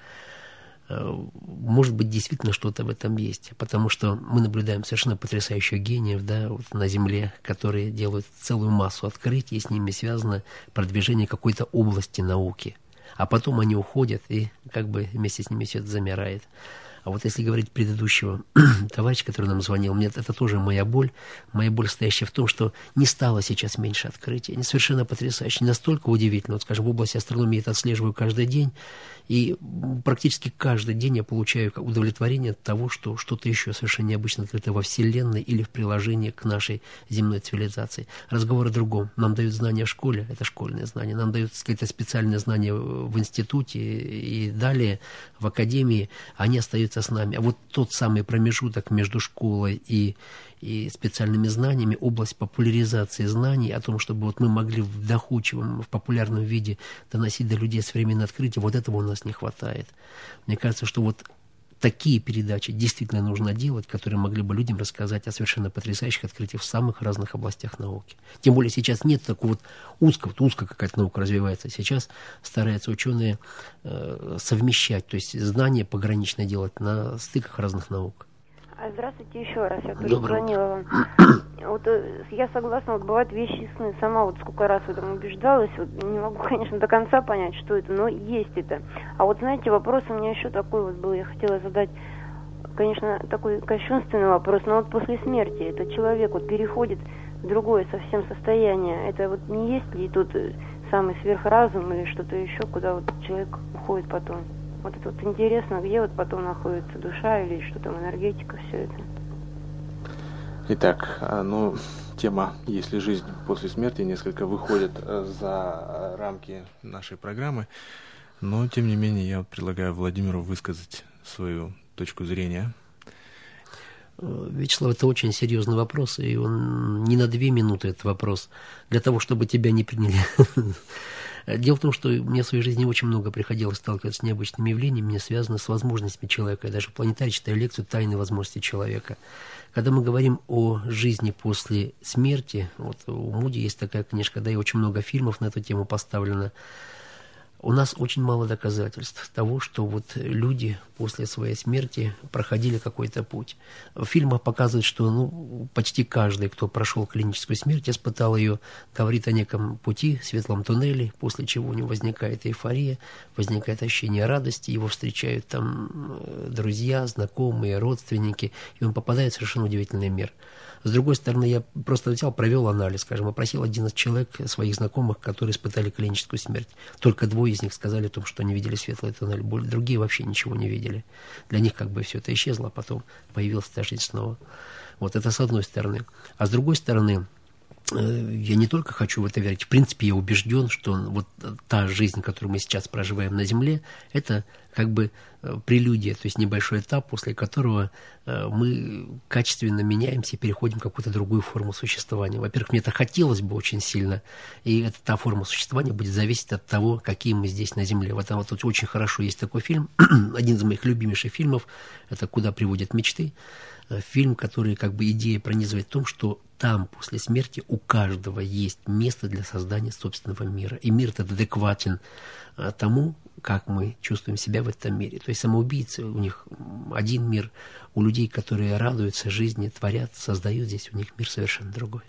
Может быть, действительно что-то в этом есть, потому что мы наблюдаем совершенно потрясающих гениев, да, вот на Земле, которые делают целую массу открытий, и с ними связано продвижение какой-то области науки. А потом они уходят, и как бы вместе с ними все это замирает. А вот если говорить предыдущего товарища, который нам звонил, мне это тоже моя боль стоящая в том, что не стало сейчас меньше открытий. Они совершенно потрясающие, настолько удивительно. Вот, скажем, в области астрономии я это отслеживаю каждый день, и практически каждый день я получаю удовлетворение от того, что что-то еще совершенно необычно открыто во Вселенной или в приложении к нашей земной цивилизации. Разговор о другом. Нам дают знания в школе, это школьные знания, нам дают какие-то специальные знания в институте и далее в академии, они остаются с нами. А вот тот самый промежуток между школой и специальными знаниями, область популяризации знаний, о том, чтобы вот мы могли в доходчивом, в популярном виде доносить до людей современное открытие, вот этого у нас не хватает. Мне кажется, что вот такие передачи действительно нужно делать, которые могли бы людям рассказать о совершенно потрясающих открытиях в самых разных областях науки. Тем более сейчас нет такого вот узко какая-то наука развивается. Сейчас стараются ученые совмещать, то есть знания пограничные делать на стыках разных наук. Здравствуйте еще раз, я тоже звонила вам. Вот я согласна, вот бывают вещи и сны. Сама вот сколько раз в этом убеждалась, вот не могу, конечно, до конца понять, что это, но есть это. А вот знаете, вопрос у меня еще такой вот был, я хотела задать, конечно, такой кощунственный вопрос, но вот после смерти этот человек вот переходит в другое совсем состояние. Это вот не есть ли тут самый сверхразум или что-то еще, куда вот человек уходит потом? Вот это вот интересно, где вот потом находится душа или что там, энергетика, все это. Итак, тема «Если жизнь после смерти» несколько выходит за рамки нашей программы, но, тем не менее, я предлагаю Владимиру высказать свою точку зрения. Вячеслав, это очень серьезный вопрос, и он не на 2 минуты этот вопрос, для того, чтобы тебя не приняли. Дело в том, что мне в своей жизни очень много приходилось сталкиваться с необычными явлениями, связанными с возможностями человека. Я даже в планетарии читаю лекцию «Тайные возможности человека». Когда мы говорим о жизни после смерти, вот у Муди есть такая книжка, да и очень много фильмов на эту тему поставлено, у нас очень мало доказательств того, что вот люди после своей смерти проходили какой-то путь. В фильмах показывают, что почти каждый, кто прошел клиническую смерть, испытал ее, говорит о неком пути, светлом туннеле, после чего у него возникает эйфория, возникает ощущение радости, его встречают там друзья, знакомые, родственники, и он попадает в совершенно удивительный мир. С другой стороны, я просто взял, провел анализ, скажем, опросил 11 человек, своих знакомых, которые испытали клиническую смерть. Только 2 из них сказали о том, что они видели светлый туннель. Другие вообще ничего не видели. Для них как бы все это исчезло, а потом появилась эта жизнь снова. Вот это с одной стороны. А с другой стороны, я не только хочу в это верить, в принципе, я убежден, что вот та жизнь, которую мы сейчас проживаем на Земле, это как бы прелюдия, то есть небольшой этап, после которого мы качественно меняемся и переходим в какую-то другую форму существования. Во-первых, мне это хотелось бы очень сильно, и та форма существования будет зависеть от того, какие мы здесь на Земле. Вот там вот очень хорошо есть такой фильм, один из моих любимейших фильмов, это «Куда приводят мечты». Фильм, который как бы идея пронизывает в том, что там после смерти у каждого есть место для создания собственного мира. И мир этот адекватен тому, как мы чувствуем себя в этом мире. То есть самоубийцы, у них один мир, у людей, которые радуются жизни, творят, создают здесь, у них мир совершенно другой.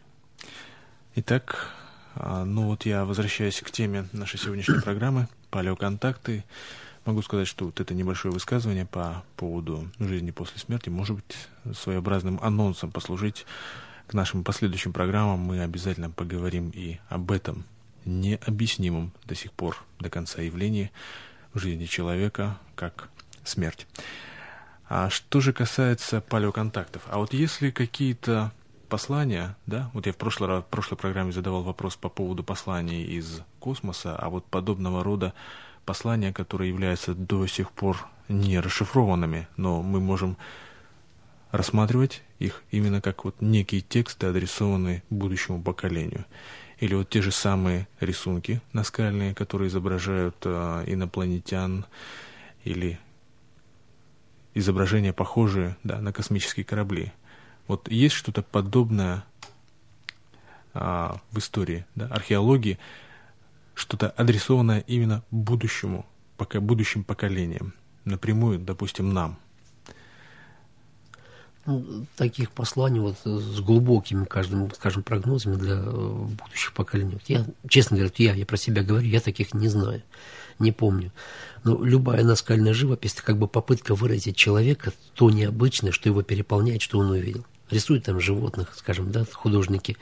Итак, ну вот я возвращаюсь к теме нашей сегодняшней программы «Палеоконтакты». Могу сказать, что вот это небольшое высказывание по поводу жизни после смерти может быть своеобразным анонсом послужить к нашим последующим программам. Мы обязательно поговорим и об этом необъяснимом до сих пор до конца явлении в жизни человека, как смерть. А что же касается палеоконтактов? А вот если какие-то послания, да, вот я в прошлой программе задавал вопрос по поводу посланий из космоса, а вот подобного рода послания, которые являются до сих пор не расшифрованными, но мы можем рассматривать их именно как вот некие тексты, адресованные будущему поколению. Или вот те же самые рисунки наскальные, которые изображают инопланетян, или изображения, похожие, да, на космические корабли. Вот есть что-то подобное в истории, да, археологии, что-то адресованное именно будущим поколениям, напрямую, допустим, нам. Ну, таких посланий вот с глубокими, скажем, прогнозами для будущих поколений. Вот я, честно говоря, я про себя говорю, я таких не знаю, не помню. Но любая наскальная живопись — это как бы попытка выразить человека то необычное, что его переполняет, что он увидел. Рисуют там животных, скажем, да, художники.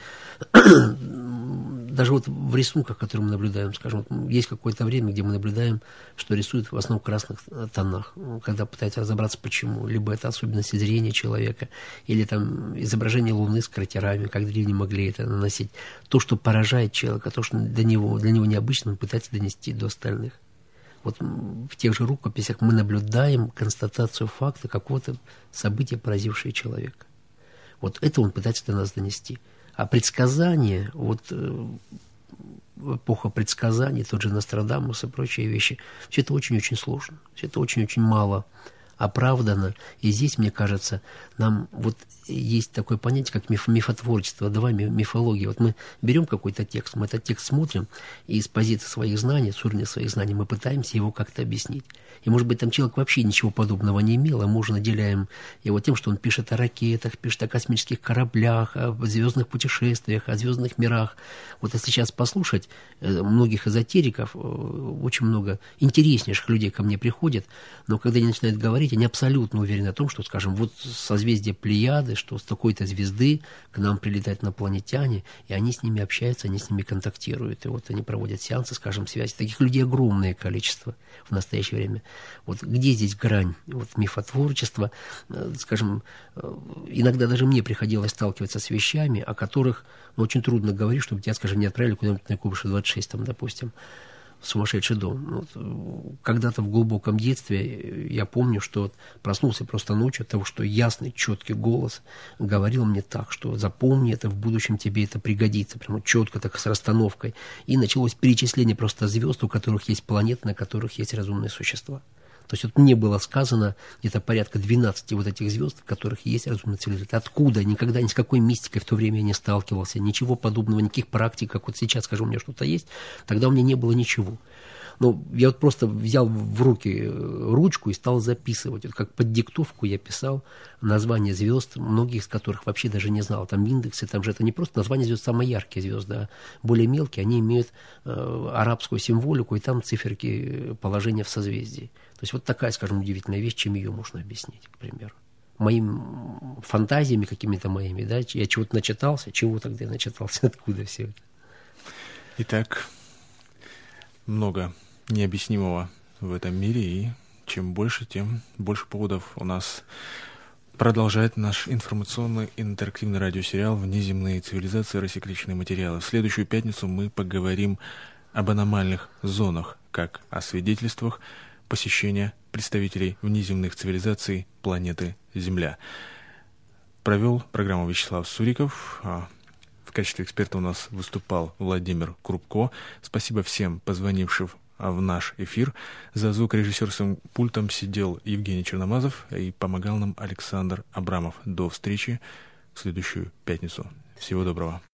Даже вот в рисунках, которые мы наблюдаем, скажем, вот есть какое-то время, где мы наблюдаем, что рисуют в основном в красных тонах, когда пытаются разобраться, почему. Либо это особенности зрения человека, или там изображение Луны с кратерами, как древние могли это наносить. То, что поражает человека, то, что для него необычно, он пытается донести до остальных. Вот в тех же рукописях мы наблюдаем констатацию факта какого-то события, поразившего человека. Вот это он пытается до нас донести. А предсказания, вот эпоха предсказаний, тот же Нострадамус и прочие вещи, все это очень-очень сложно, все это очень-очень мало оправдано. И здесь, мне кажется, нам вот есть такое понятие, как мифотворчество, мифология. Вот мы берем какой-то текст, мы этот текст смотрим, и с позиции своих знаний, с уровня своих знаний, мы пытаемся его как-то объяснить. И, может быть, там человек вообще ничего подобного не имел, а мы уже наделяем его тем, что он пишет о ракетах, пишет о космических кораблях, о звездных путешествиях, о звездных мирах. Вот если сейчас послушать многих эзотериков, очень много интереснейших людей ко мне приходят, но когда они начинают говорить, они абсолютно уверены о том, что, скажем, вот созвездие Плеяды, что с такой-то звезды к нам прилетают инопланетяне, и они с ними общаются, они с ними контактируют. И вот они проводят сеансы, скажем, связи. Таких людей огромное количество в настоящее время. Вот где здесь грань вот, мифотворчества? Скажем, иногда даже мне приходилось сталкиваться с вещами, о которых очень трудно говорить, чтобы тебя, скажем, не отправили куда-нибудь на Кубыша 26, там, допустим, в сумасшедший дом. Вот, когда-то в глубоком детстве я помню, что вот проснулся просто ночью от того, что ясный, четкий голос говорил мне так, что запомни это, в будущем тебе это пригодится, прямо четко, так с расстановкой. И началось перечисление просто звезд, у которых есть планеты, на которых есть разумные существа. То есть вот мне было сказано где-то порядка 12 вот этих звезд, в которых есть разумные цивилизации. Откуда? Никогда ни с какой мистикой в то время я не сталкивался. Ничего подобного, никаких практик, как вот сейчас, скажу, у меня что-то есть. Тогда у меня не было ничего. Ну, я вот просто взял в руки ручку и стал записывать. Вот как под диктовку я писал названия звезд, многих из которых вообще даже не знал. Там индексы, там же это не просто название звезд, самые яркие звезды, а более мелкие, они имеют арабскую символику, и там циферки положения в созвездии. То есть вот такая, скажем, удивительная вещь, чем ее можно объяснить, к примеру. моим фантазиями какими-то моими, да, я чего-то начитался, чего тогда я начитался, откуда все это. Итак, много необъяснимого в этом мире, и чем больше, тем больше поводов у нас продолжать наш информационный интерактивный радиосериал «Внеземные цивилизации. Рассекреченные материалы». В следующую пятницу мы поговорим об аномальных зонах, как о свидетельствах посещения представителей внеземных цивилизаций планеты Земля. Провел программу Вячеслав Суриков. В качестве эксперта у нас выступал Владимир Крупко. Спасибо всем позвонившим в наш эфир. За звукорежиссерским пультом сидел Евгений Черномазов и помогал нам Александр Абрамов. До встречи в следующую пятницу. Всего доброго.